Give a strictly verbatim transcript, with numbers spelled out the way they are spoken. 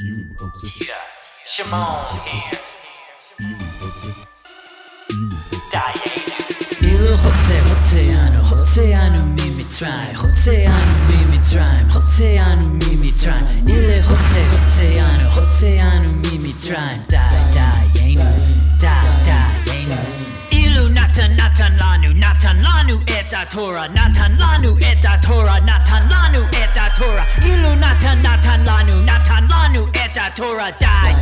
Yeah, Shimon here. Diana. איל חוצה חוצאנו חוצאנו ממצרים חוצאנו ממצרים חוצאנו ממצרים איל חוצה חוצאנו חוצאנו ממצרים די דיינו די דיינו אילו נתן נתן לנו נתן לנו את התורה נתן לנו את התורה נתן לנו את התורה אילו נתן נתן לנו נתן לנו את התורה די